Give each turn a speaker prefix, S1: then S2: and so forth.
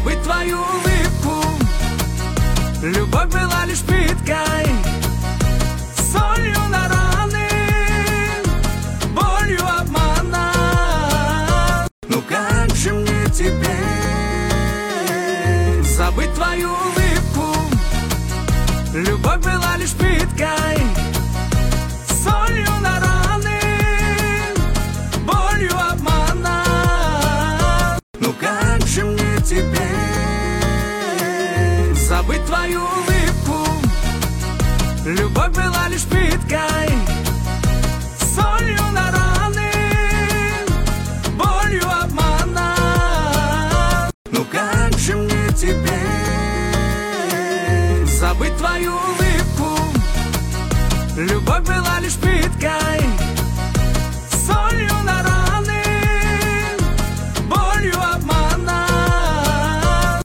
S1: забыть твою улыбку. Любовь была лишь пыткой, солью на раны, болью обмана. Ну как же мне теперь забыть твою улыбку? Любовь была лишь пыткой, солью на раны, болью обмана. Ну как же мне теперь забыть твою улыбку? Любовь была